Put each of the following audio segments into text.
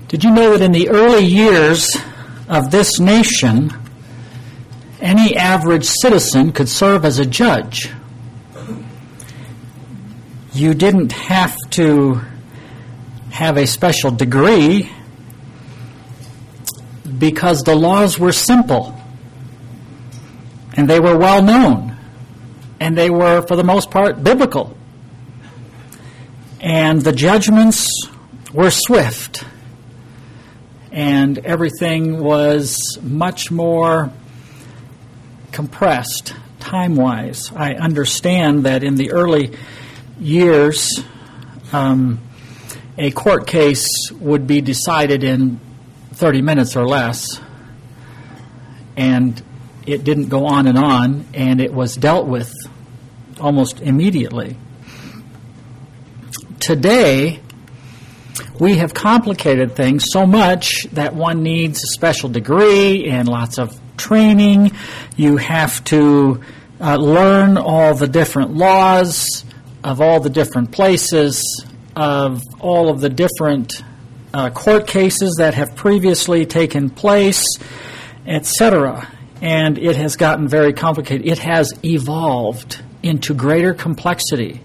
Did you know that in the early years of this nation, any average citizen could serve as a judge? You didn't have to have a special degree because the laws were simple and they were well known and they were, for the most part, biblical. And the judgments were swift and everything was much more compressed time-wise. I understand that in the early years, a court case would be decided in 30 minutes or less, and it didn't go on, and it was dealt with almost immediately. Today, we have complicated things so much that one needs a special degree and lots of training. You have to learn all the different laws of all the different places, of all of the different court cases that have previously taken place, etc. And it has gotten very complicated. It has evolved into greater complexity.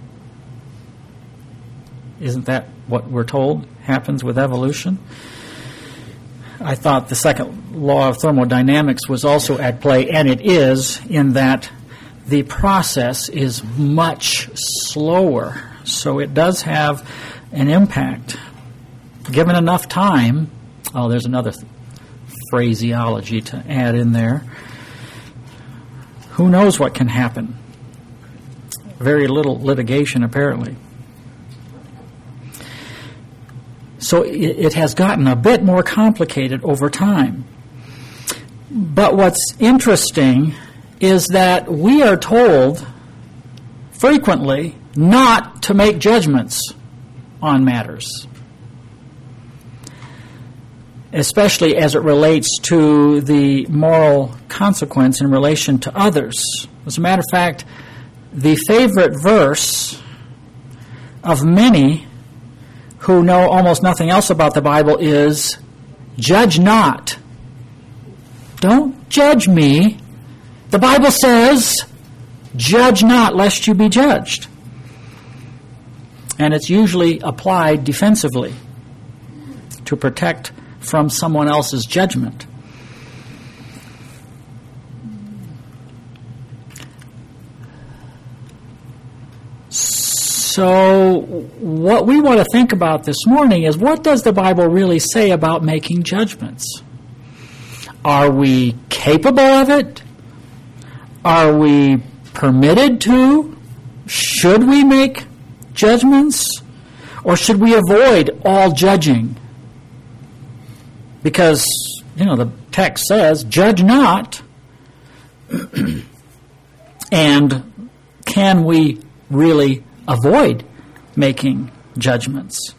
Isn't that what we're told happens with evolution? I thought the second law of thermodynamics was also at play, and it is, in that the process is much slower. So it does have an impact. Given enough time, there's another phraseology to add in there. Who knows what can happen? Very little litigation, apparently. So it has gotten a bit more complicated over time. But what's interesting is that we are told frequently not to make judgments on matters, especially as it relates to the moral consequence in relation to others. As a matter of fact, the favorite verse of many who know almost nothing else about the Bible is, "Judge not." Don't judge me. The Bible says, "Judge not, lest you be judged." And it's usually applied defensively to protect from someone else's judgment. So what we want to think about this morning is, what does the Bible really say about making judgments? Are we capable of it? Are we permitted to? Should we make judgments? Or should we avoid all judging? Because, the text says, "Judge not." And can we really avoid making judgments?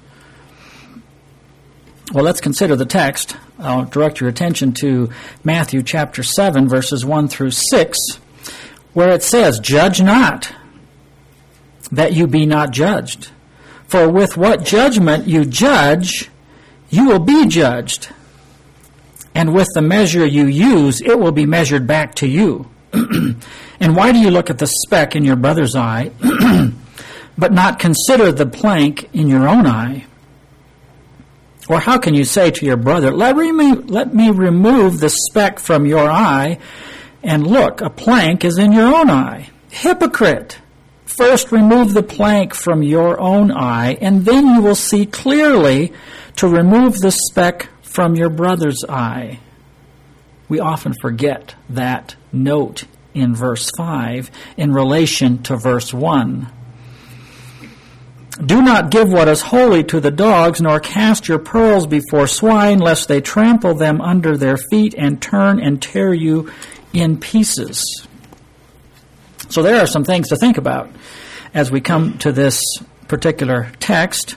Well, let's consider the text. I'll direct your attention to Matthew chapter 7, verses 1 through 6, where it says, "Judge not, that you be not judged. For with what judgment you judge, you will be judged. And with the measure you use, it will be measured back to you. And why do you look at the speck in your brother's eye, but not consider the plank in your own eye? Or how can you say to your brother, let me remove the speck from your eye, and look, a plank is in your own eye? Hypocrite! First remove the plank from your own eye, and then you will see clearly to remove the speck from your brother's eye." We often forget that note in verse 5 in relation to verse 1. "Do not give what is holy to the dogs, nor cast your pearls before swine, lest they trample them under their feet and turn and tear you in pieces." So there are some things to think about as we come to this particular text.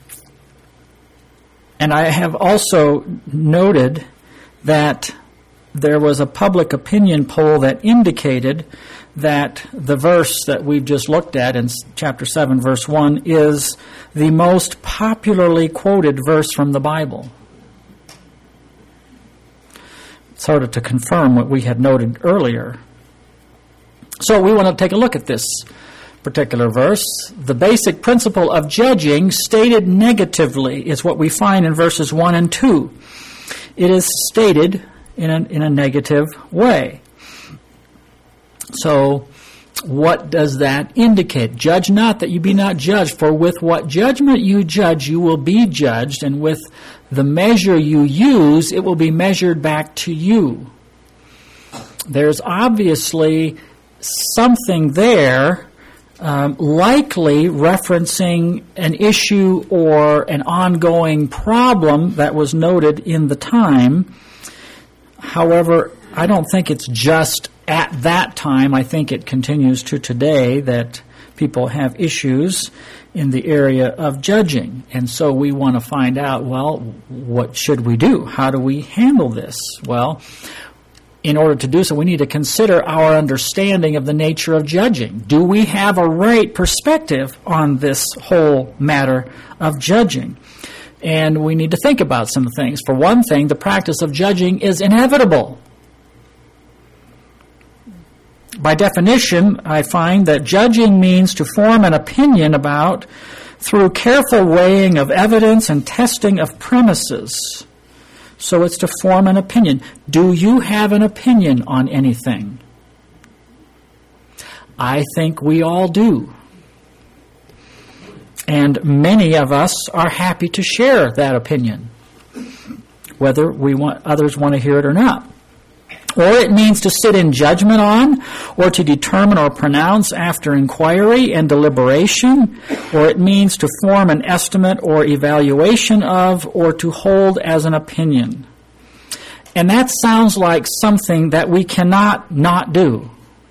And I have also noted that there was a public opinion poll that indicated that the verse that we've just looked at in chapter 7, verse 1, is the most popularly quoted verse from the Bible. Sort of to confirm what we had noted earlier. So we want to take a look at this particular verse. The basic principle of judging stated negatively is what we find in verses 1 and 2. It is stated in a negative way. So what does that indicate? Judge not that you be not judged, for with what judgment you judge you will be judged, and with the measure you use it will be measured back to you. There's obviously something there, likely referencing an issue or an ongoing problem that was noted in the time. However, I don't think it's just at that time. I think it continues to today that people have issues in the area of judging. And so we want to find out, well, what should we do? How do we handle this? Well, in order to do so, we need to consider our understanding of the nature of judging. Do we have a right perspective on this whole matter of judging? And we need to think about some things. For one thing, the practice of judging is inevitable. By definition, I find that judging means to form an opinion about through careful weighing of evidence and testing of premises. So it's to form an opinion. Do you have an opinion on anything? I think we all do. And many of us are happy to share that opinion, whether others want to hear it or not. Or it means to sit in judgment on, or to determine or pronounce after inquiry and deliberation, or it means to form an estimate or evaluation of, or to hold as an opinion. And that sounds like something that we cannot not do.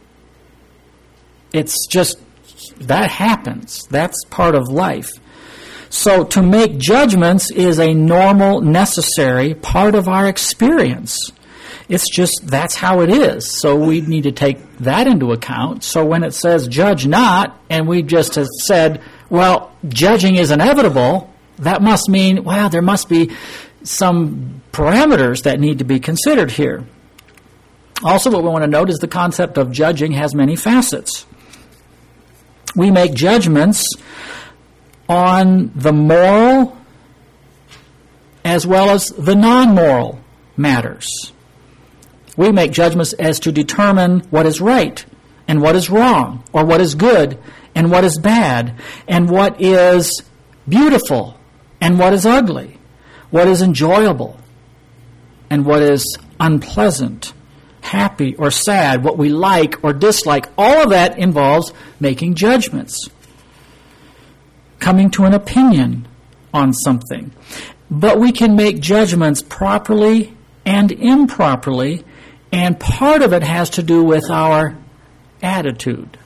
It's just, that happens. That's part of life. So to make judgments is a normal, necessary part of our experience. It's just, that's how it is. So we need to take that into account. So when it says judge not, and we just have said, well, judging is inevitable, that must mean, well, there must be some parameters that need to be considered here. Also, what we want to note is the concept of judging has many facets. We make judgments on the moral as well as the non-moral matters. We make judgments as to determine what is right and what is wrong, or what is good and what is bad, and what is beautiful and what is ugly, what is enjoyable and what is unpleasant, happy or sad, what we like or dislike. All of that involves making judgments, coming to an opinion on something. But we can make judgments properly and improperly, and part of it has to do with our attitude.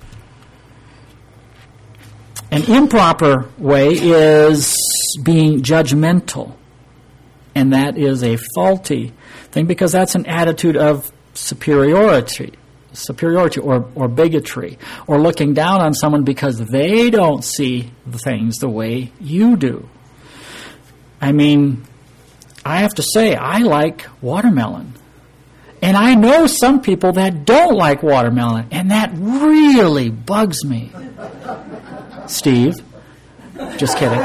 An improper way is being judgmental, and that is a faulty thing because that's an attitude of superiority or bigotry, or looking down on someone because they don't see the things the way you do. I mean, I have to say, I like watermelon. And I know some people that don't like watermelon, and that really bugs me. Steve, just kidding.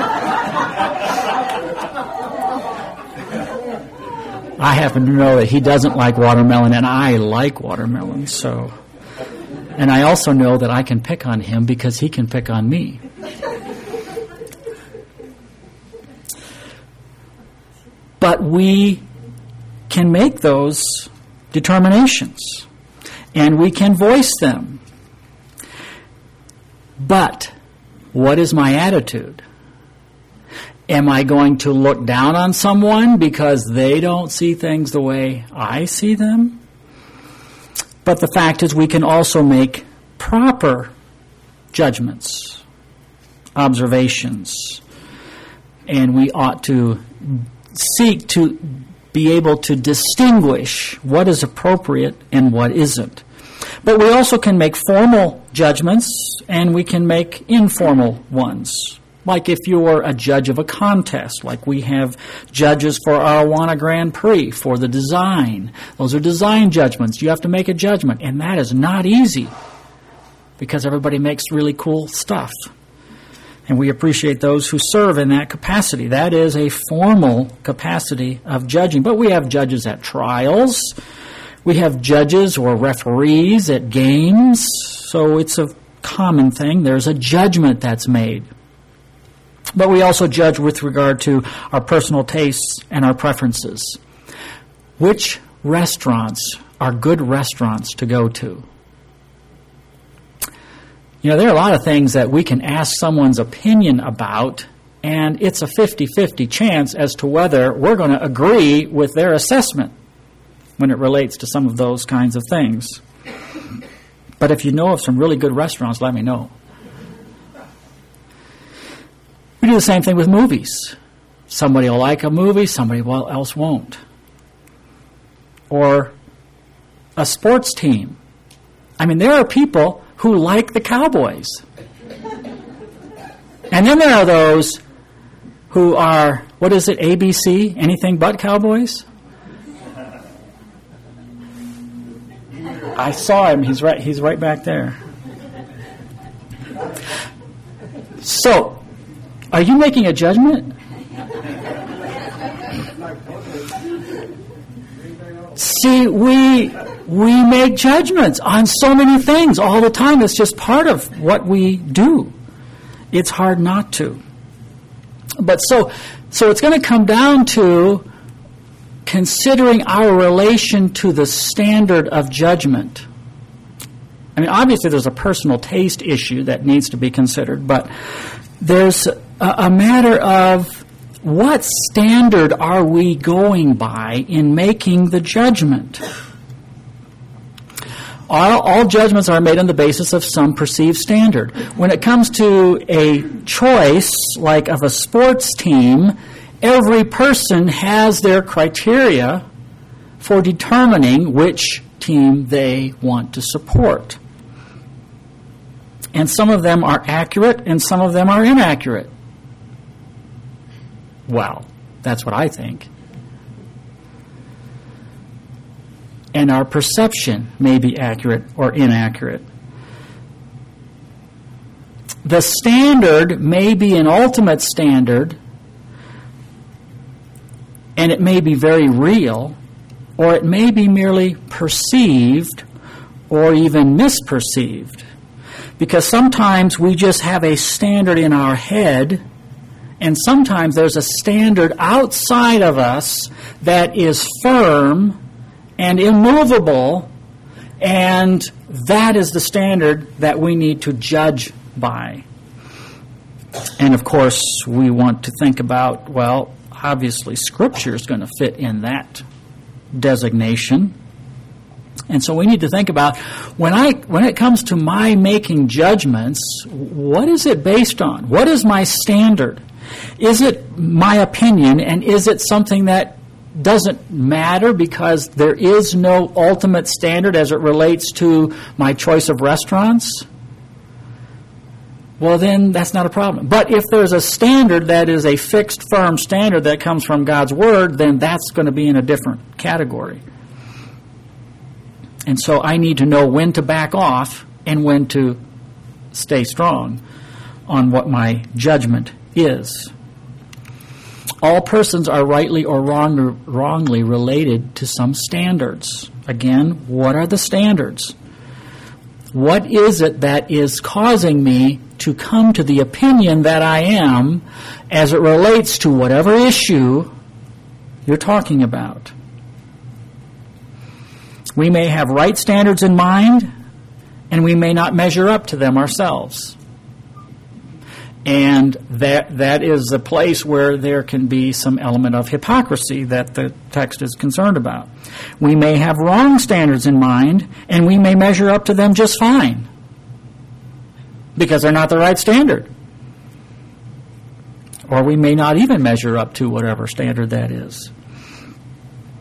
I happen to know that he doesn't like watermelon, and I like watermelon, so. And I also know that I can pick on him because he can pick on me. But we can make those determinations, and we can voice them. But what is my attitude? Am I going to look down on someone because they don't see things the way I see them? But the fact is, we can also make proper judgments, observations, and we ought to seek to be able to distinguish what is appropriate and what isn't. But we also can make formal judgments, and we can make informal ones. Like if you're a judge of a contest, like we have judges for our Awana Grand Prix for the design. Those are design judgments. You have to make a judgment, and that is not easy because everybody makes really cool stuff. And we appreciate those who serve in that capacity. That is a formal capacity of judging. But we have judges at trials. We have judges or referees at games. So it's a common thing. There's a judgment that's made. But we also judge with regard to our personal tastes and our preferences. Which restaurants are good restaurants to go to? You know, there are a lot of things that we can ask someone's opinion about, and it's a 50-50 chance as to whether we're going to agree with their assessment when it relates to some of those kinds of things. But if you know of some really good restaurants, let me know. We do the same thing with movies. Somebody will like a movie, somebody else won't. Or a sports team. I mean, there are people who like the Cowboys. And then there are those who are, what is it, ABC, anything but Cowboys? I saw him, he's right back there. So, are you making a judgment? See, we make judgments on so many things all the time. It's just part of what we do. It's hard not to. But so it's going to come down to considering our relation to the standard of judgment. I mean, obviously there's a personal taste issue that needs to be considered, but there's a matter of what standard are we going by in making the judgment? All judgments are made on the basis of some perceived standard. When it comes to a choice, like of a sports team, every person has their criteria for determining which team they want to support. And some of them are accurate and some of them are inaccurate. Well, that's what I think. And our perception may be accurate or inaccurate. The standard may be an ultimate standard, and it may be very real, or it may be merely perceived or even misperceived. Because sometimes we just have a standard in our head, and sometimes there's a standard outside of us that is firm and immovable, and that is the standard that we need to judge by. And of course, we want to think about, well, obviously Scripture is going to fit in that designation. And so we need to think about, when it comes to my making judgments, what is it based on? What is my standard? Is it my opinion, and is it something that doesn't matter because there is no ultimate standard as it relates to my choice of restaurants? Well, then that's not a problem. But if there's a standard that is a fixed, firm standard that comes from God's Word, then that's going to be in a different category. And so I need to know when to back off and when to stay strong on what my judgment is. All persons are rightly or wrongly related to some standards. Again, what are the standards? What is it that is causing me to come to the opinion that I am as it relates to whatever issue you're talking about? We may have right standards in mind, and we may not measure up to them ourselves. And that is a place where there can be some element of hypocrisy that the text is concerned about. We may have wrong standards in mind, and we may measure up to them just fine, because they're not the right standard. Or we may not even measure up to whatever standard that is.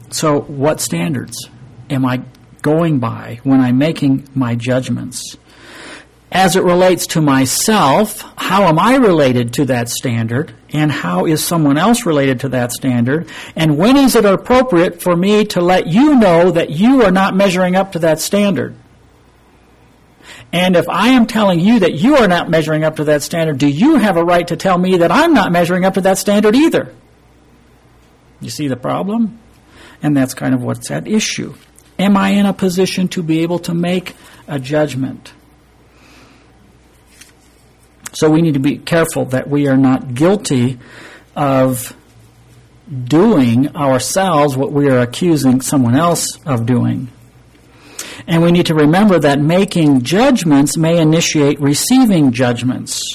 So what standards am I going by when I'm making my judgments? As it relates to myself, how am I related to that standard? And how is someone else related to that standard? And when is it appropriate for me to let you know that you are not measuring up to that standard? And if I am telling you that you are not measuring up to that standard, do you have a right to tell me that I'm not measuring up to that standard either? You see the problem? And that's kind of what's at issue. Am I in a position to be able to make a judgment? So we need to be careful that we are not guilty of doing ourselves what we are accusing someone else of doing. And we need to remember that making judgments may initiate receiving judgments.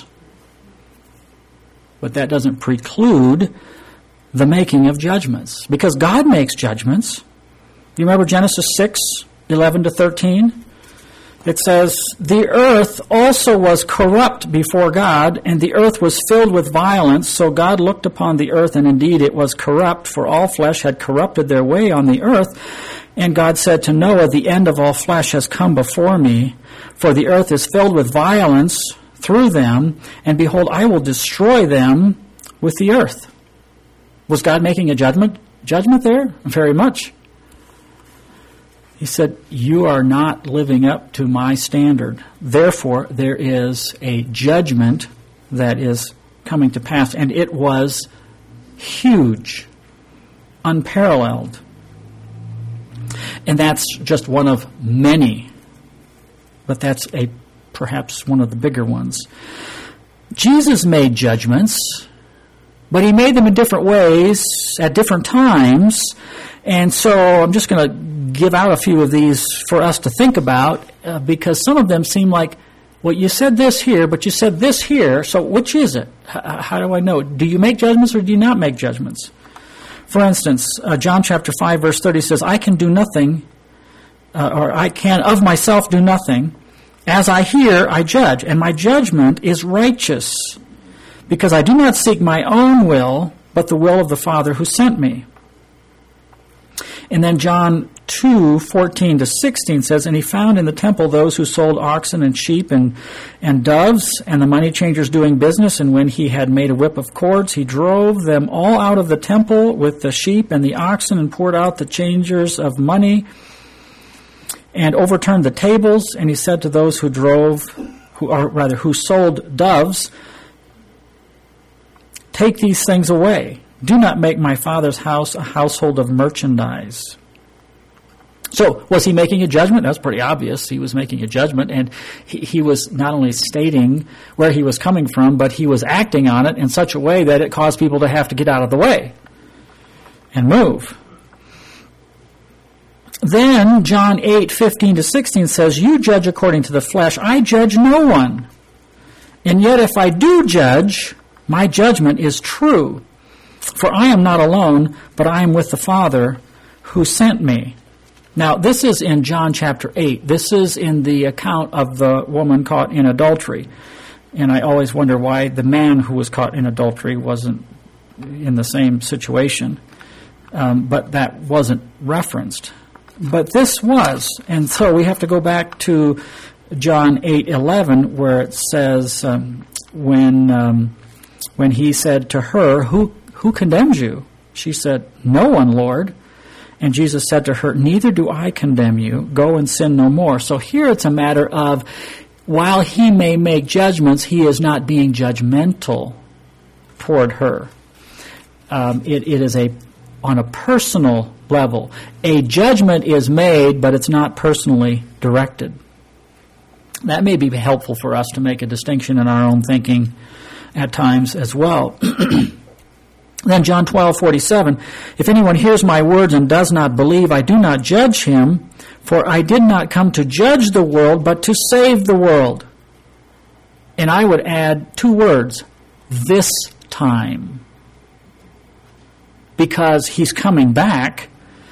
But that doesn't preclude the making of judgments. Because God makes judgments. Do you remember Genesis 6:11-13? It says, "The earth also was corrupt before God, and the earth was filled with violence. So God looked upon the earth, and indeed it was corrupt, for all flesh had corrupted their way on the earth. And God said to Noah, the end of all flesh has come before me, for the earth is filled with violence through them, and behold, I will destroy them with the earth." Was God making a judgment there? Very much. He said, you are not living up to my standard. Therefore, there is a judgment that is coming to pass. And it was huge, unparalleled. And that's just one of many. But that's perhaps one of the bigger ones. Jesus made judgments, but he made them in different ways at different times. And so I'm just going to give out a few of these for us to think about, because some of them seem like, well, you said this here, but you said this here, so which is it? How do I know? Do you make judgments or do you not make judgments? For instance, John chapter 5, verse 30 says, I can do nothing, or I can of myself do nothing. As I hear, I judge, and my judgment is righteous, because I do not seek my own will, but the will of the Father who sent me. And then John 2:14-16 says, and he found in the temple those who sold oxen and sheep and doves, and the money changers doing business. And when he had made a whip of cords, he drove them all out of the temple with the sheep and the oxen, and poured out the changers of money, and overturned the tables. And he said to those who sold doves, take these things away. Do not make my Father's house a household of merchandise. So, was he making a judgment? That's pretty obvious. He was making a judgment, and he was not only stating where he was coming from, but he was acting on it in such a way that it caused people to have to get out of the way and move. Then, John 8:15-16 says, you judge according to the flesh. I judge no one. And yet if I do judge, my judgment is true. For I am not alone, but I am with the Father who sent me. Now, this is in John chapter 8. This is in the account of the woman caught in adultery. And I always wonder why the man who was caught in adultery wasn't in the same situation. But that wasn't referenced. But this was. And so we have to go back to John 8:11, where it says, when he said to her, Who condemns you? She said, no one, Lord. And Jesus said to her, neither do I condemn you. Go and sin no more. So here it's a matter of, while he may make judgments, he is not being judgmental toward her. It is on a personal level. A judgment is made, but it's not personally directed. That may be helpful for us to make a distinction in our own thinking at times as well. Then John 12:47, if anyone hears my words and does not believe, I do not judge him, for I did not come to judge the world, but to save the world. And I would add 2 words, this time. Because he's coming back.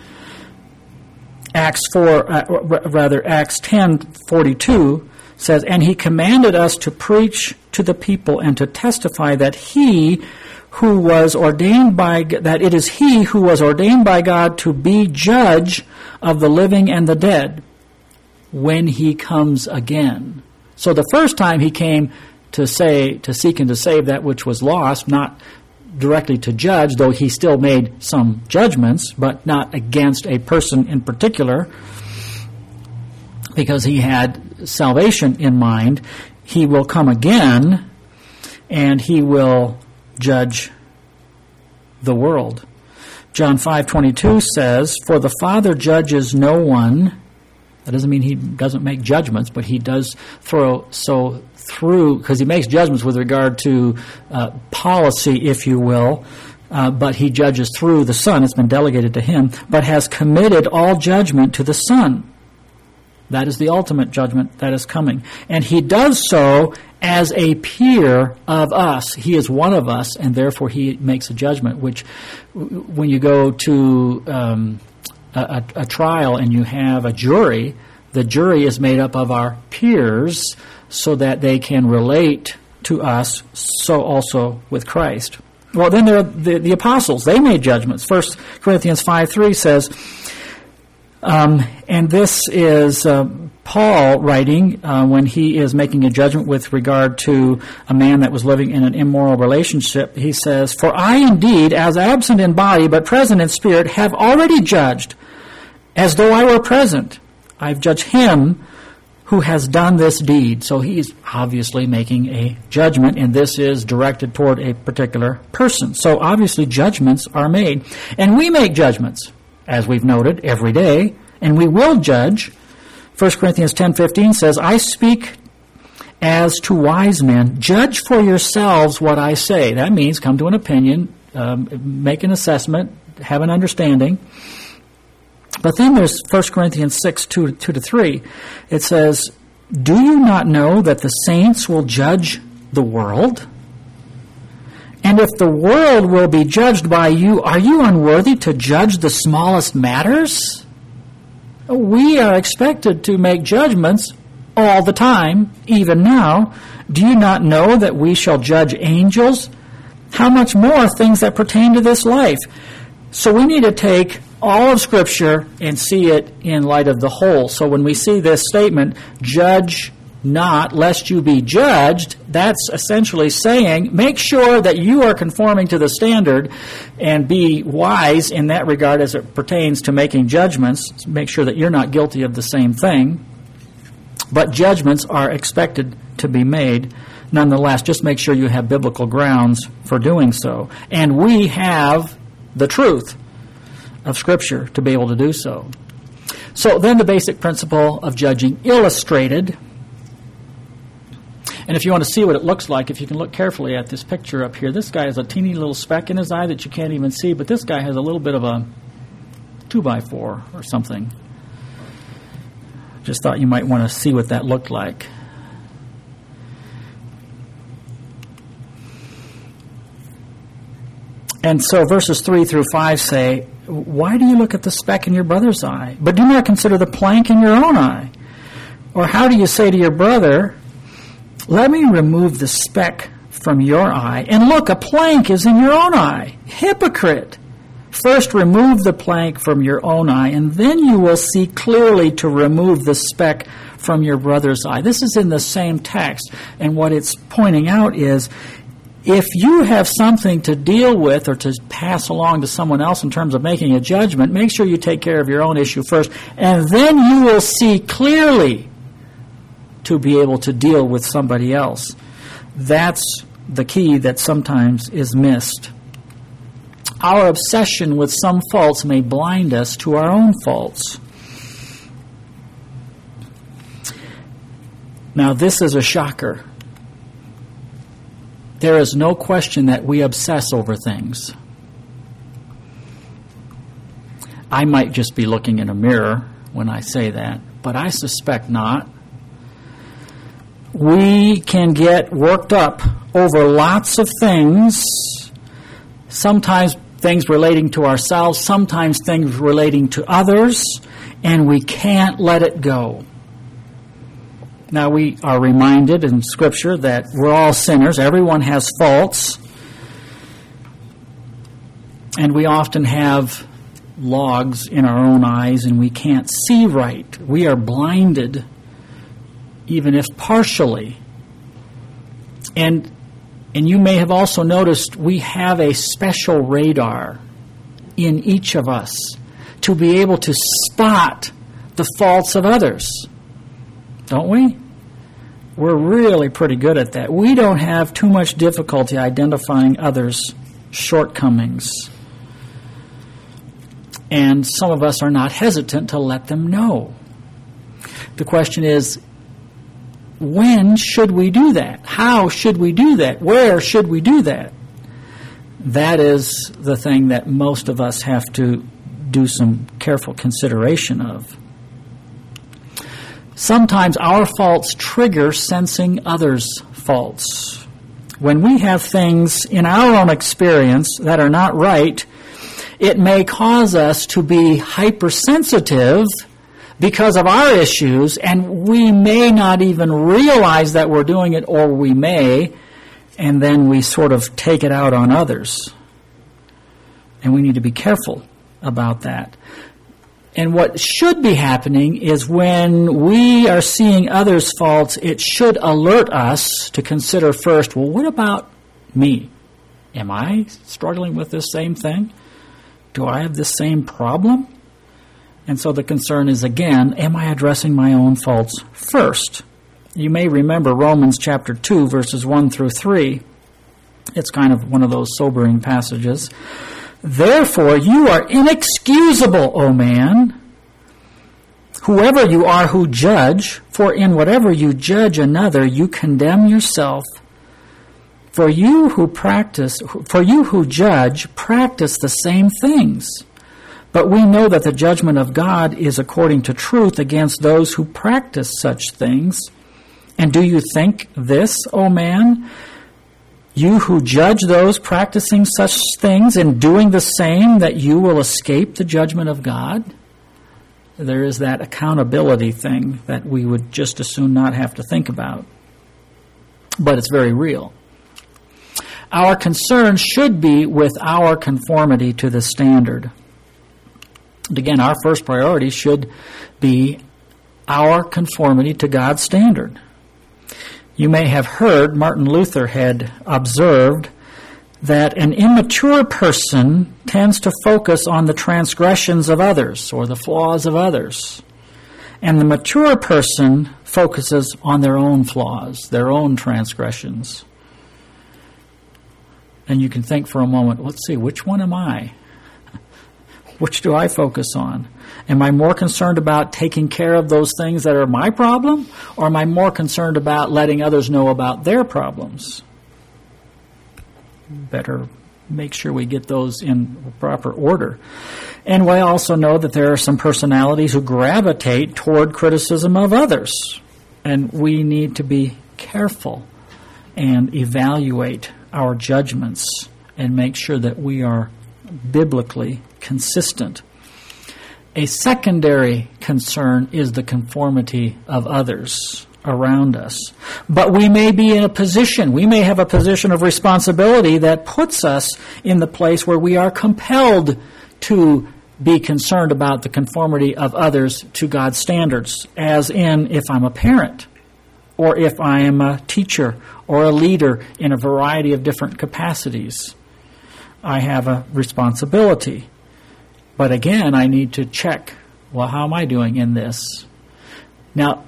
Acts 10:42 says, and he commanded us to preach to the people and to testify that he who was ordained by, that it is he who was ordained by God to be judge of the living and the dead when he comes again. So the first time he came to seek and to save that which was lost, not directly to judge, though he still made some judgments, but not against a person in particular, because he had salvation in mind. He will come again, and he will judge the world. John 5:22 says, "For the Father judges no one." That doesn't mean he doesn't make judgments, but he does because he makes judgments with regard to policy, if you will, but he judges through the Son. It's been delegated to him, but has committed all judgment to the Son. That is the ultimate judgment that is coming. And he does so as a peer of us. He is one of us, and therefore he makes a judgment, which when you go to a trial and you have a jury, the jury is made up of our peers so that they can relate to us, so also with Christ. Well, then there are the apostles. They made judgments. 1 Corinthians 5:3 says, and this is Paul writing when he is making a judgment with regard to a man that was living in an immoral relationship. He says, "For I indeed, as absent in body but present in spirit, have already judged, as though I were present. I've judged him who has done this deed." So he's obviously making a judgment, and this is directed toward a particular person. So obviously judgments are made. And we make judgments, as we've noted, every day, and we will judge. 1 Corinthians 10:15 says, "I speak as to wise men. Judge for yourselves what I say." That means come to an opinion, make an assessment, have an understanding. But then there's 1 Corinthians 6:2-3. It says, "Do you not know that the saints will judge the world? And if the world will be judged by you, are you unworthy to judge the smallest matters?" We are expected to make judgments all the time, even now. "Do you not know that we shall judge angels? How much more things that pertain to this life?" So we need to take all of Scripture and see it in light of the whole. So when we see this statement, "Judge not, lest you be judged," that's essentially saying, make sure that you are conforming to the standard and be wise in that regard as it pertains to making judgments. Make sure that you're not guilty of the same thing. But judgments are expected to be made. Nonetheless, just make sure you have biblical grounds for doing so. And we have the truth of Scripture to be able to do so. So then the basic principle of judging illustrated. And if you want to see what it looks like, if you can look carefully at this picture up here, this guy has a teeny little speck in his eye that you can't even see, but this guy has a little bit of a 2x4 or something. Just thought you might want to see what that looked like. And so verses 3-5 say, "Why do you look at the speck in your brother's eye, but do not consider the plank in your own eye? Or how do you say to your brother, 'Let me remove the speck from your eye,' and look, a plank is in your own eye? Hypocrite! First remove the plank from your own eye, and then you will see clearly to remove the speck from your brother's eye." This is in the same text, and what it's pointing out is, if you have something to deal with or to pass along to someone else in terms of making a judgment, make sure you take care of your own issue first, and then you will see clearly to be able to deal with somebody else. That's the key that sometimes is missed. Our obsession with some faults may blind us to our own faults. Now, this is a shocker. There is no question that we obsess over things. I might just be looking in a mirror when I say that, but I suspect not. We can get worked up over lots of things, sometimes things relating to ourselves, sometimes things relating to others, and we can't let it go. Now, we are reminded in Scripture that we're all sinners. Everyone has faults. And we often have logs in our own eyes and we can't see right. We are blinded, even if partially. And you may have also noticed we have a special radar in each of us to be able to spot the faults of others. Don't we? We're really pretty good at that. We don't have too much difficulty identifying others' shortcomings. And some of us are not hesitant to let them know. The question is, when should we do that? How should we do that? Where should we do that? That is the thing that most of us have to do some careful consideration of. Sometimes our faults trigger sensing others' faults. When we have things in our own experience that are not right, it may cause us to be hypersensitive because of our issues, and we may not even realize that we're doing it, or we may, and then we sort of take it out on others. And we need to be careful about that. And what should be happening is when we are seeing others' faults, it should alert us to consider first, well, what about me? Am I struggling with this same thing? Do I have the same problem? And so the concern is, again, am I addressing my own faults first? You may remember Romans chapter 2, verses 1 through 3. It's kind of one of those sobering passages. Therefore, you are inexcusable, O man, whoever you are who judge, for in whatever you judge another, you condemn yourself. For you who judge, practice the same things. But we know that the judgment of God is according to truth against those who practice such things. And do you think this, O man, you who judge those practicing such things and doing the same, that you will escape the judgment of God? There is that accountability thing that we would just as soon not have to think about. But it's very real. Our concern should be with our conformity to the standard. And again, our first priority should be our conformity to God's standard. You may have heard Martin Luther had observed that an immature person tends to focus on the transgressions of others or the flaws of others. And the mature person focuses on their own flaws, their own transgressions. And you can think for a moment, let's see, which one am I? Which do I focus on? Am I more concerned about taking care of those things that are my problem? Or am I more concerned about letting others know about their problems? Better make sure we get those in proper order. And we also know that there are some personalities who gravitate toward criticism of others. And we need to be careful and evaluate our judgments and make sure that we are biblically consistent. A secondary concern is the conformity of others around us. But we may be in a position, we may have a position of responsibility that puts us in the place where we are compelled to be concerned about the conformity of others to God's standards, as in if I'm a parent, or if I am a teacher or a leader in a variety of different capacities. I have a responsibility. But again, I need to check, well, how am I doing in this? Now,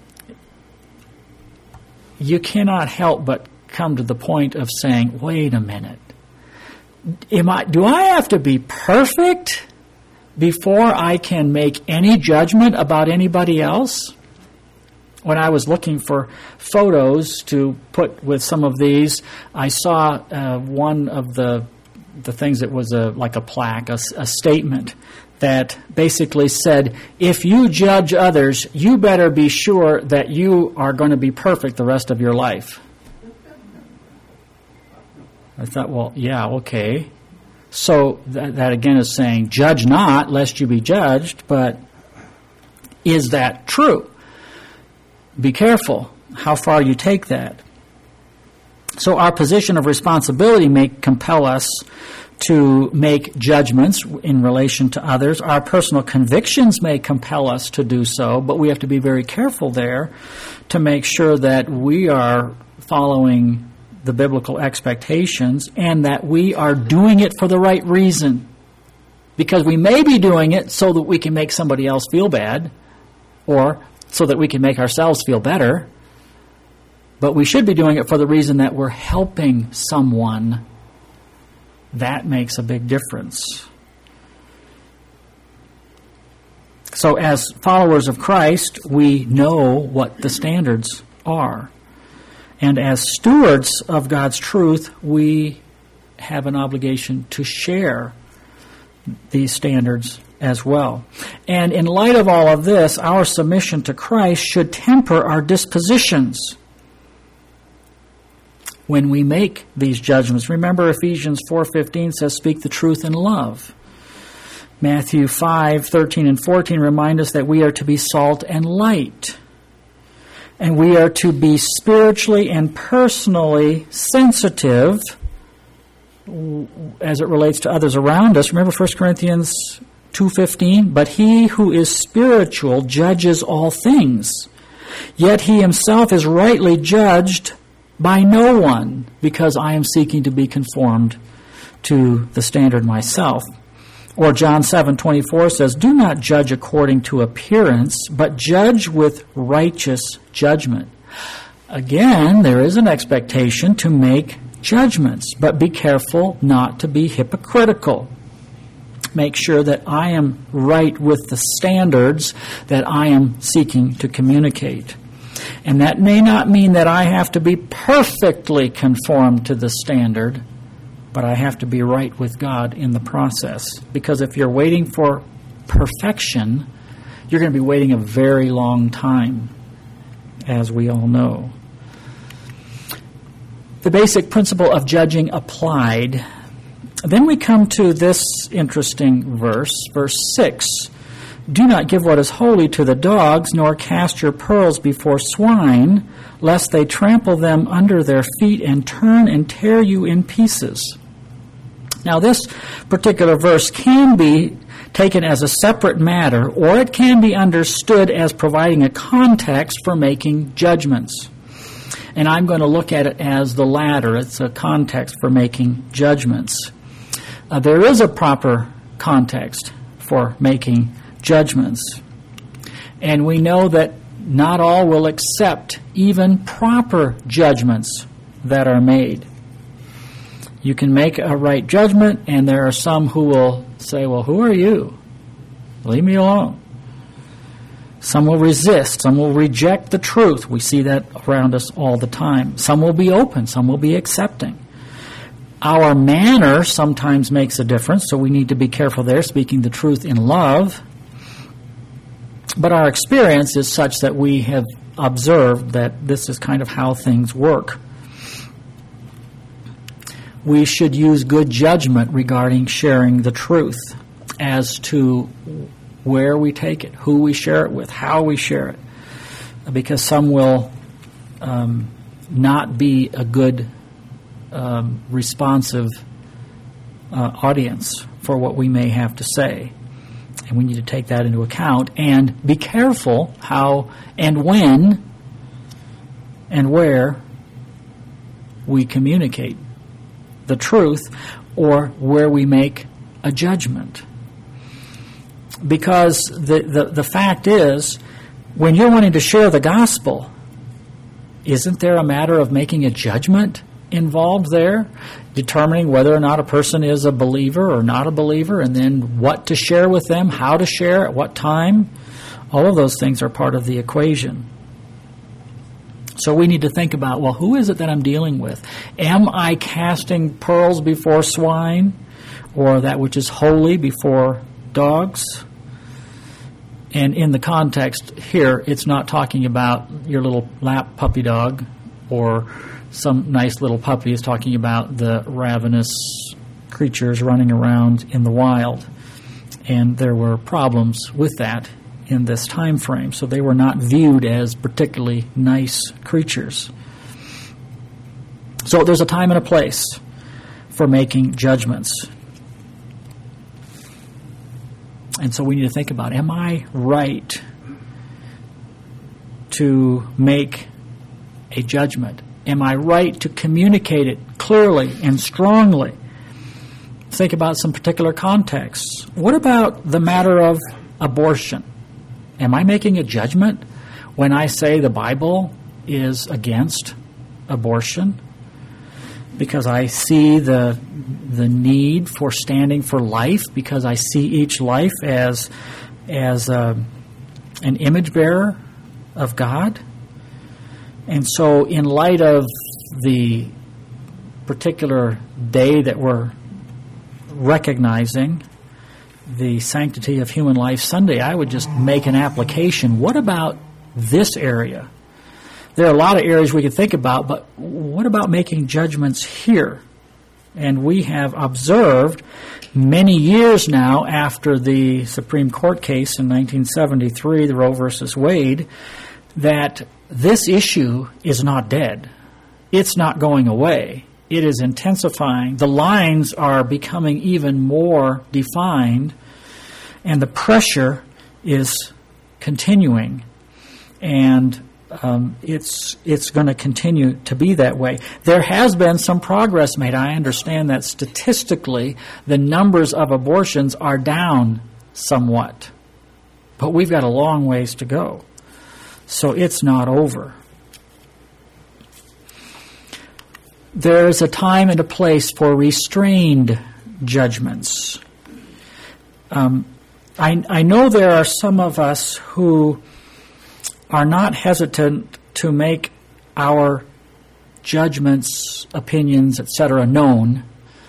you cannot help but come to the point of saying, wait a minute, do I have to be perfect before I can make any judgment about anybody else? When I was looking for photos to put with some of these, I saw one of the things that was like a plaque, a statement that basically said, if you judge others, you better be sure that you are going to be perfect the rest of your life. I thought, well, yeah, okay. So that again is saying, judge not, lest you be judged, but is that true? Be careful how far you take that. So our position of responsibility may compel us to make judgments in relation to others. Our personal convictions may compel us to do so, but we have to be very careful there to make sure that we are following the biblical expectations and that we are doing it for the right reason. Because we may be doing it so that we can make somebody else feel bad or so that we can make ourselves feel better. But we should be doing it for the reason that we're helping someone. That makes a big difference. So as followers of Christ, we know what the standards are. And as stewards of God's truth, we have an obligation to share these standards as well. And in light of all of this, our submission to Christ should temper our dispositions when we make these judgments. Remember, Ephesians 4:15 says, "Speak the truth in love." Matthew 5:13 and 14 remind us that we are to be salt and light. And we are to be spiritually and personally sensitive as it relates to others around us. Remember 1 Corinthians 2:15? "But he who is spiritual judges all things, yet he himself is rightly judged by no one, because I am seeking to be conformed to the standard myself." Or John 7:24 says, "Do not judge according to appearance, but judge with righteous judgment." Again, there is an expectation to make judgments, but be careful not to be hypocritical. Make sure that I am right with the standards that I am seeking to communicate. And that may not mean that I have to be perfectly conformed to the standard, but I have to be right with God in the process. Because if you're waiting for perfection, you're going to be waiting a very long time, as we all know. The basic principle of judging applied. Then we come to this interesting verse, verse 6. "Do not give what is holy to the dogs, nor cast your pearls before swine, lest they trample them under their feet and turn and tear you in pieces." Now, this particular verse can be taken as a separate matter, or it can be understood as providing a context for making judgments. And I'm going to look at it as the latter. It's a context for making judgments. There is a proper context for making judgments. And we know that not all will accept even proper judgments that are made. You can make a right judgment, and there are some who will say, "Well, who are you? Leave me alone." Some will resist. Some will reject the truth. We see that around us all the time. Some will be open. Some will be accepting. Our manner sometimes makes a difference, so we need to be careful there, speaking the truth in love. But our experience is such that we have observed that this is kind of how things work. We should use good judgment regarding sharing the truth as to where we take it, who we share it with, how we share it. Because some will not be a good responsive audience for what we may have to say. And we need to take that into account and be careful how and when and where we communicate the truth or where we make a judgment. Because the fact is, when you're wanting to share the gospel, isn't there a matter of making a judgment involved there? Determining whether or not a person is a believer or not a believer, and then what to share with them, how to share, at what time. All of those things are part of the equation. So we need to think about, well, who is it that I'm dealing with? Am I casting pearls before swine, or that which is holy before dogs? And in the context here, it's not talking about your little lap puppy dog or some nice little puppy. It's talking about the ravenous creatures running around in the wild. And there were problems with that in this time frame. So they were not viewed as particularly nice creatures. So there's a time and a place for making judgments. And so we need to think about, am I right to make a judgment? Am I right to communicate it clearly and strongly? Think about some particular contexts. What about the matter of abortion? Am I making a judgment when I say the Bible is against abortion? Because I see the need for standing for life, because I see each life as an image bearer of God. And so in light of the particular day that we're recognizing, the Sanctity of Human Life Sunday, I would just make an application. What about this area? There are a lot of areas we could think about, but what about making judgments here? And we have observed many years now after the Supreme Court case in 1973, the Roe versus Wade, that this issue is not dead. It's not going away. It is intensifying. The lines are becoming even more defined, and the pressure is continuing. And it's going to continue to be that way. There has been some progress made. I understand that statistically the numbers of abortions are down somewhat. But we've got a long ways to go. So it's not over. There's a time and a place for restrained judgments. I know there are some of us who are not hesitant to make our judgments, opinions, etc. known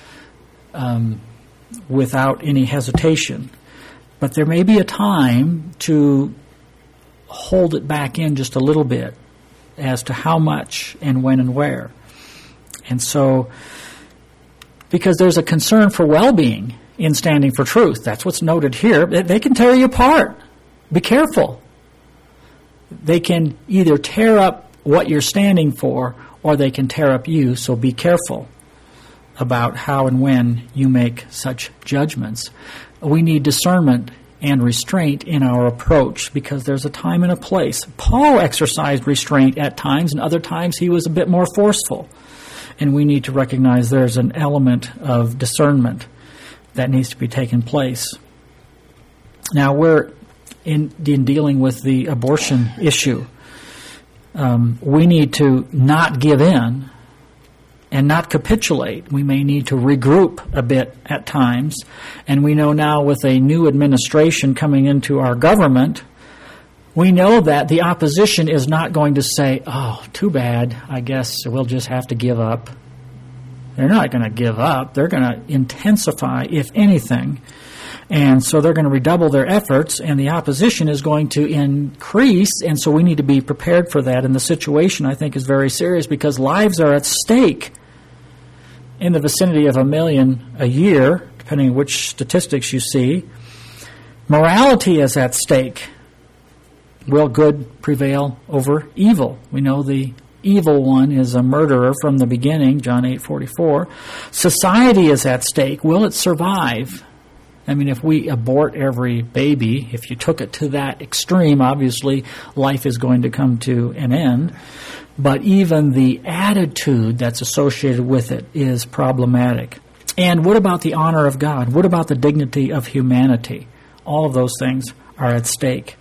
without any hesitation. But there may be a time to hold it back in just a little bit as to how much and when and where. And so, because there's a concern for well-being in standing for truth, that's what's noted here. They can tear you apart. Be careful. They can either tear up what you're standing for, or they can tear up you, so be careful about how and when you make such judgments. We need discernment and restraint in our approach, because there's a time and a place. Paul exercised restraint at times, and other times he was a bit more forceful. And we need to recognize there's an element of discernment that needs to be taken place. Now, we're in dealing with the abortion issue. We need to not give in and not capitulate. We may need to regroup a bit at times. And we know now, with a new administration coming into our government, we know that the opposition is not going to say, oh, too bad, I guess we'll just have to give up. They're not going to give up. They're going to intensify, if anything. And so they're going to redouble their efforts, and the opposition is going to increase, and so we need to be prepared for that. And the situation, I think, is very serious, because lives are at stake in the vicinity of 1 million a year, depending on which statistics you see. Morality is at stake. Will good prevail over evil? We know the evil one is a murderer from the beginning, John 8:44. Society is at stake. Will it survive? I mean, if we abort every baby, if you took it to that extreme, obviously life is going to come to an end. But even the attitude that's associated with it is problematic. And what about the honor of God? What about the dignity of humanity? All of those things are at stake.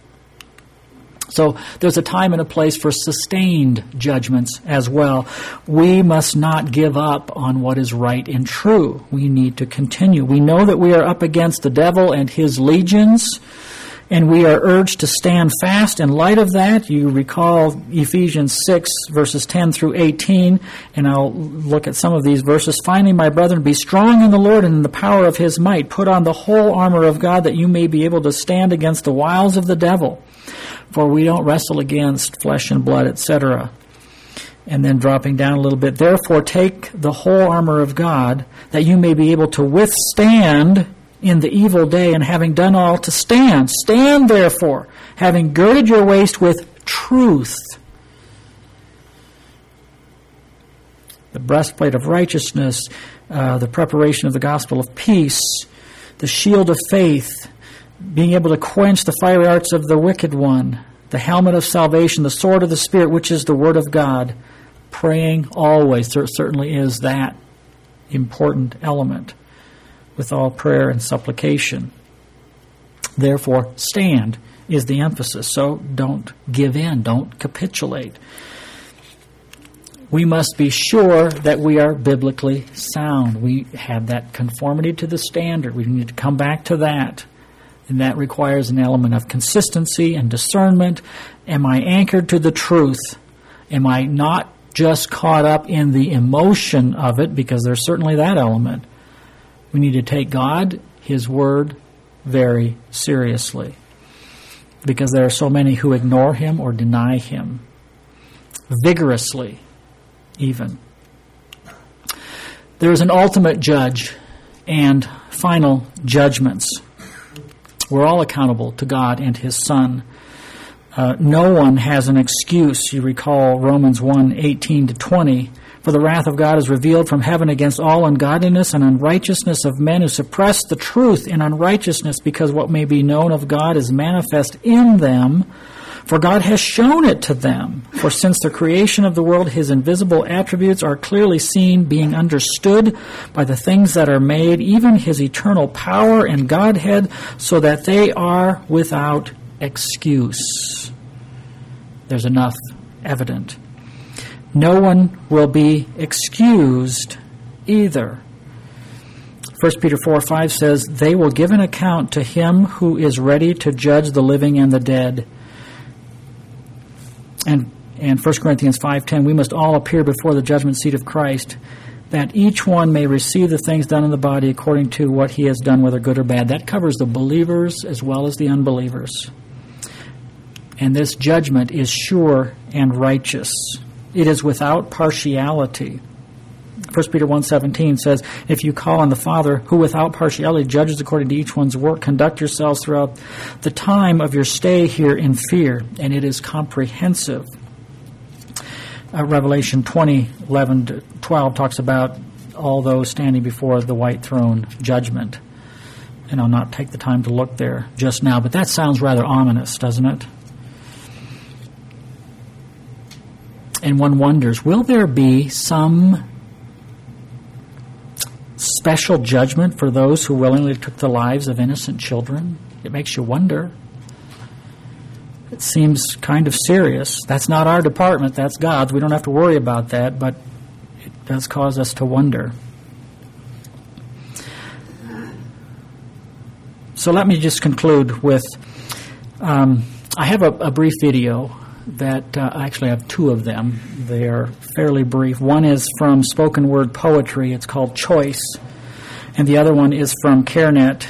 So there's a time and a place for sustained judgments as well. We must not give up on what is right and true. We need to continue. We know that we are up against the devil and his legions, and we are urged to stand fast. In light of that, you recall Ephesians 6, verses 10 through 18, and I'll look at some of these verses. Finally, my brethren, be strong in the Lord and in the power of his might. Put on the whole armor of God, that you may be able to stand against the wiles of the devil. For we don't wrestle against flesh and blood, etc. And then dropping down a little bit. Therefore, take the whole armor of God, that you may be able to withstand in the evil day, and having done all, to stand. Stand, therefore, having girded your waist with truth, the breastplate of righteousness, the preparation of the gospel of peace, the shield of faith, being able to quench the fiery arts of the wicked one, the helmet of salvation, the sword of the Spirit, which is the Word of God, praying always. There certainly is that important element with all prayer and supplication. Therefore, stand is the emphasis. So don't give in, don't capitulate. We must be sure that we are biblically sound. We have that conformity to the standard. We need to come back to that. And that requires an element of consistency and discernment. Am I anchored to the truth? Am I not just caught up in the emotion of it? Because there's certainly that element. We need to take God, His Word, very seriously. Because there are so many who ignore Him or deny Him. Vigorously, even. There is an ultimate judge and final judgments. We're all accountable to God and His Son. No one has an excuse. You recall Romans 1:18-20. For the wrath of God is revealed from heaven against all ungodliness and unrighteousness of men who suppress the truth in unrighteousness, because what may be known of God is manifest in them. For God has shown it to them. For since the creation of the world, His invisible attributes are clearly seen, being understood by the things that are made, even His eternal power and Godhead, so that they are without excuse. There's enough evident. No one will be excused either. 1 Peter 4:5 says, they will give an account to Him who is ready to judge the living and the dead. And 1 Corinthians 5:10, we must all appear before the judgment seat of Christ, that each one may receive the things done in the body according to what he has done, whether good or bad. That covers the believers as well as the unbelievers. And this judgment is sure and righteous. It is without partiality. 1 Peter 1:17 says, if you call on the Father, who without partiality judges according to each one's work, conduct yourselves throughout the time of your stay here in fear. And it is comprehensive. Revelation 20:11-12 talks about all those standing before the white throne judgment. And I'll not take the time to look there just now, but that sounds rather ominous, doesn't it? And one wonders, will there be some special judgment for those who willingly took the lives of innocent children? It makes you wonder. It seems kind of serious. That's not our department, that's God's. We don't have to worry about that, but it does cause us to wonder. So let me just conclude with, I have a brief video that I actually have two of them. They are fairly brief. One is from Spoken Word Poetry. It's called Choice. And the other one is from CareNet.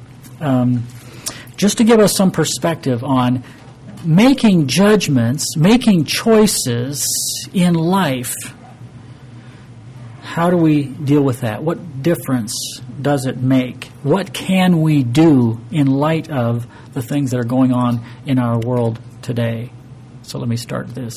Just to give us some perspective on making judgments, making choices in life. How do we deal with that? What difference does it make? What can we do in light of the things that are going on in our world today? So let me start this.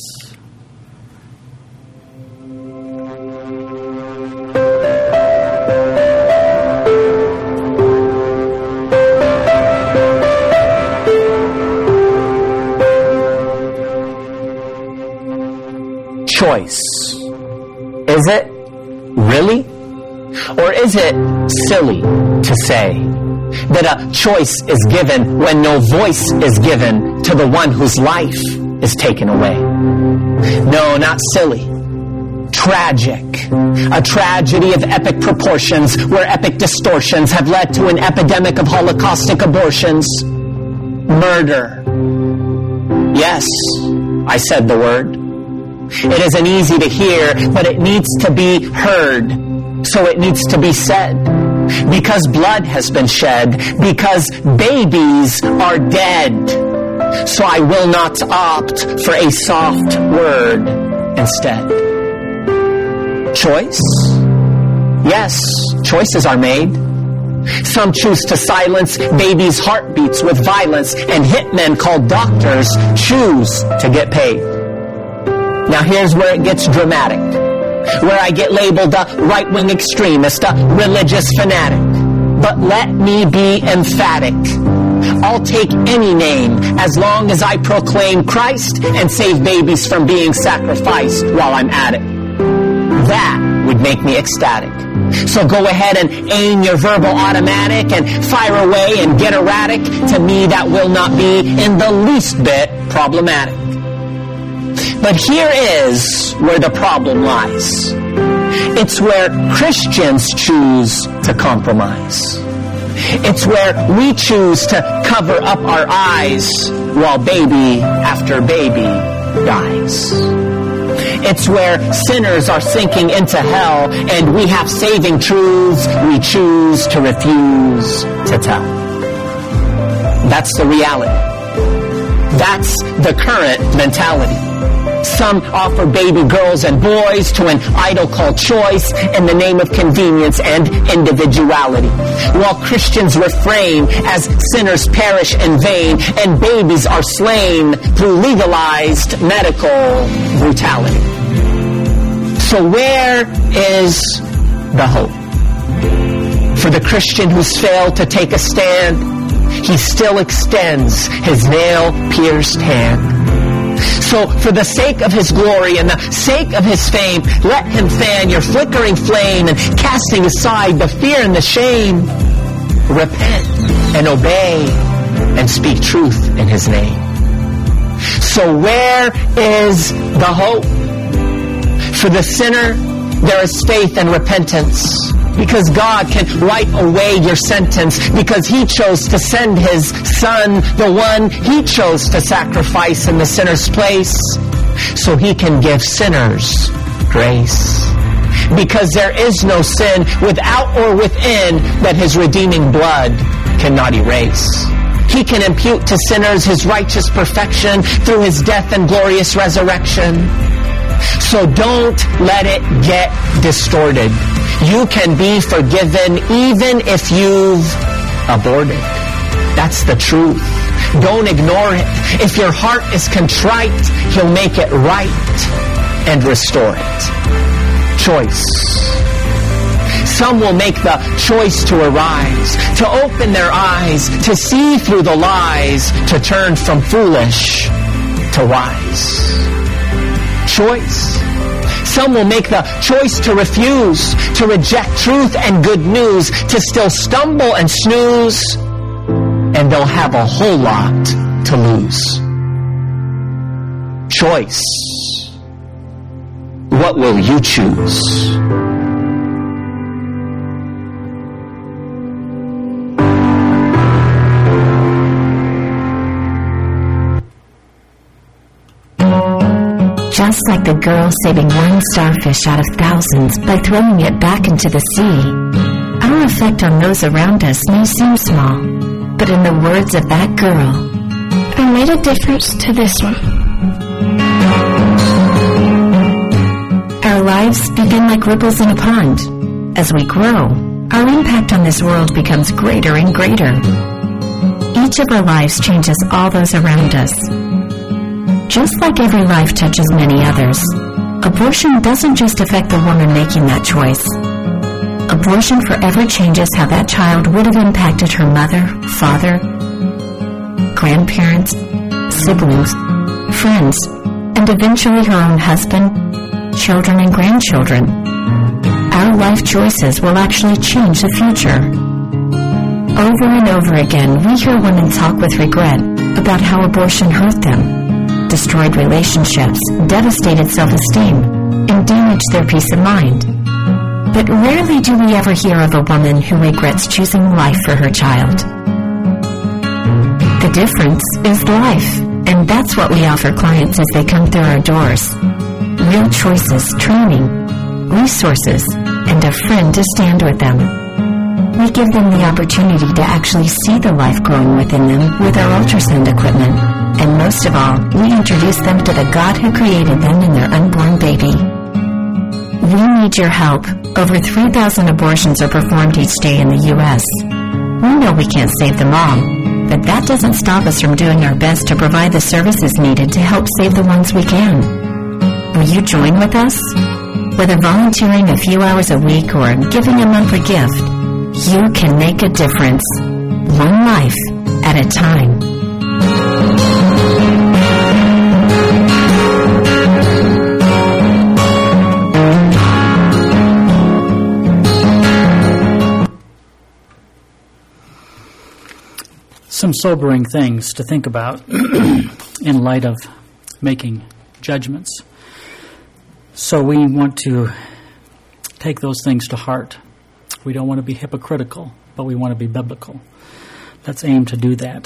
Choice. Is it really? Or is it silly to say that a choice is given when no voice is given to the one whose life is taken away? No, not silly. Tragic. A tragedy of epic proportions where epic distortions have led to an epidemic of holocaustic abortions. Murder. Yes, I said the word. It isn't easy to hear, but it needs to be heard. So it needs to be said. Because blood has been shed. Because babies are dead. So I will not opt for a soft word instead. Choice? Yes, choices are made. Some choose to silence babies' heartbeats with violence, and hitmen called doctors choose to get paid. Now here's where it gets dramatic, where I get labeled a right-wing extremist, a religious fanatic. But let me be emphatic. I'll take any name as long as I proclaim Christ and save babies from being sacrificed while I'm at it. That would make me ecstatic. So go ahead and aim your verbal automatic and fire away and get erratic. To me, that will not be in the least bit problematic. But here is where the problem lies. It's where Christians choose to compromise. It's where we choose to cover up our eyes while baby after baby dies. It's where sinners are sinking into hell and we have saving truths we choose to refuse to tell. That's the reality. That's the current mentality. Some offer baby girls and boys to an idol called choice in the name of convenience and individuality, while Christians refrain as sinners perish in vain and babies are slain through legalized medical brutality. So where is the hope? For the Christian who's failed to take a stand, he still extends his nail-pierced hand. So for the sake of his glory and the sake of his fame, let him fan your flickering flame and casting aside the fear and the shame, repent and obey and speak truth in his name. So where is the hope? For the sinner, there is faith and repentance, because God can wipe away your sentence, because He chose to send His Son, the one He chose to sacrifice in the sinner's place, so He can give sinners grace. Because there is no sin without or within that His redeeming blood cannot erase. He can impute to sinners His righteous perfection through His death and glorious resurrection. So don't let it get distorted. You can be forgiven even if you've aborted. That's the truth. Don't ignore it. If your heart is contrite, He'll make it right and restore it. Choice. Some will make the choice to arise, to open their eyes, to see through the lies, to turn from foolish to wise. Choice. Some will make the choice to refuse, to reject truth and good news, to still stumble and snooze, and they'll have a whole lot to lose. Choice. What will you choose? Just like the girl saving one starfish out of thousands by throwing it back into the sea, our effect on those around us may seem small, but in the words of that girl, I made a difference to this one. Our lives begin like ripples in a pond. As we grow, our impact on this world becomes greater and greater. Each of our lives changes all those around us. Just like every life touches many others, abortion doesn't just affect the woman making that choice. Abortion forever changes how that child would have impacted her mother, father, grandparents, siblings, friends, and eventually her own husband, children, and grandchildren. Our life choices will actually change the future. Over and over again, we hear women talk with regret about how abortion hurt them, destroyed relationships, devastated self-esteem, and damaged their peace of mind. But rarely do we ever hear of a woman who regrets choosing life for her child. The difference is life, and that's what we offer clients as they come through our doors. Real choices, training, resources, and a friend to stand with them. We give them the opportunity to actually see the life growing within them with our ultrasound equipment. And most of all, we introduce them to the God who created them and their unborn baby. We need your help. Over 3,000 abortions are performed each day in the U.S. We know we can't save them all, but that doesn't stop us from doing our best to provide the services needed to help save the ones we can. Will you join with us? Whether volunteering a few hours a week or giving a monthly gift, you can make a difference. One life at a time. Some sobering things to think about in light of making judgments. So we want to take those things to heart. We don't want to be hypocritical, but we want to be biblical. Let's aim to do that.